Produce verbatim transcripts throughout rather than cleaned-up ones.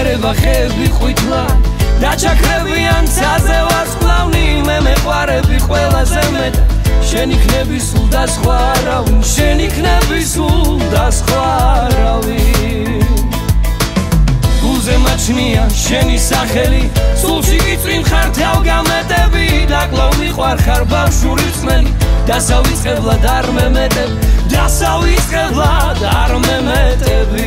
წერება ხეები ხვიტლა დაჩაქრებიან ცაზე ვარსკვლავნი მე მეყვარები ყველაზე მეტად შენ იქნები სულ და სხვა არავინ შენ იქნები სულ და სხვა არავინ გულზე მაჩნია შენი სახელი სულში გიწვინ ხარ თავგამეტები დაკლავ მიყვარ ხარ ბავშვური რწმენი დასავიწყებლად არ მემეტებ დასავიწყებლად არ მემეტები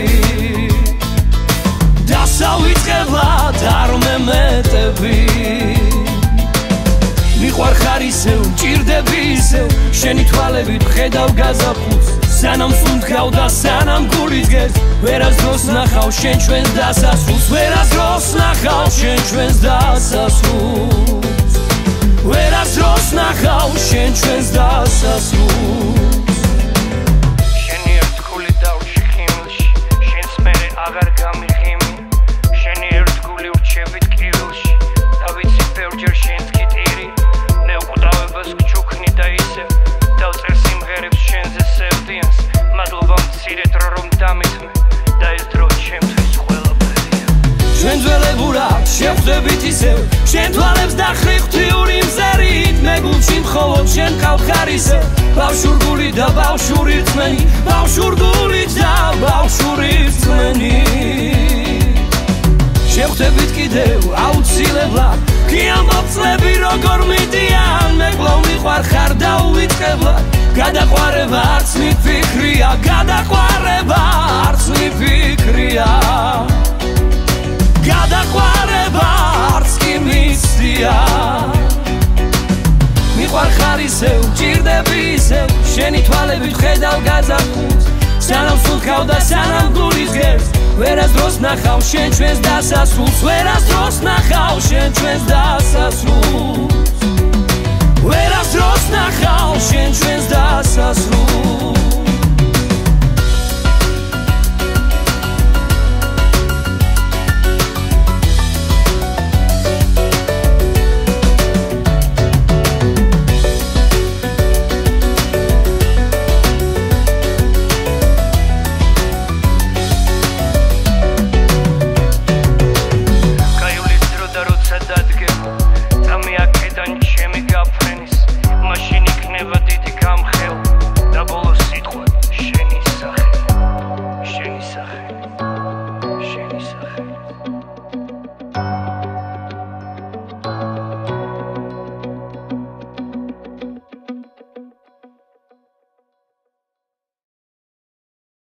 დასავიწყებლად არ მემეტები მიყვარ ხარ ისევ მჭირდები ისევ შენი თვალებით ვხედავ გაზაფხულს სანამ სუნთქავ და სანამ გული დგეს ვერასდროს ნახავ შენ ჩვენს დასასრულს ვერასდროს ნახავ შენ ჩვენს დასასრულს ვერასდროს ნახავ შენ ჩვენს დასასრულს შენი ერთგული დავში ხიმლში შენს მერე აღარ გამიღიმი შენი ერთგული ვრჩებით კივილში და ვიცი ბევრჯერ შენს გიტირი მე უკვდავებას გჩუქნი და ისევ დავწერ სიმღერებს შენზე სევდიანს მადლობა მცირე დრო რომ დამითმე და ეს დრო ჩემთვის ყველაფერია ჩვენ ძველებურა შევხვდებით ისევ შენ თვალებს დახრი ღვთიური მზერით მე გულში მხოლოდ შენ ხარ ისევ ბავშვური და ბავშვური რწმენი ბავშვური და ბავშვური რწმენი შევხვდებით კიდევ აუცილებლად კი ამბობ წლები როგორ მიდიან მე კვლავ მიყვარ ხარ და უიწყებლად გადაყვარება არც მიფიქრია გადაყვარება არც მიფიქრია გადაყვარება არც კი მისდია მიყვარ ხარ ისევ მჭირდები ისევ შენი თვალებით ვხედავ გაზაფხულს სანამ სუნთქავ და სანამ გული დგეს ვერასდროს ნახავ შენ ჩვენს დასასრულს ვერასდროს ნახავ შენ ჩვენს დასასრულს ვერასდროს ნახავ შენ ჩვენს დასასრულს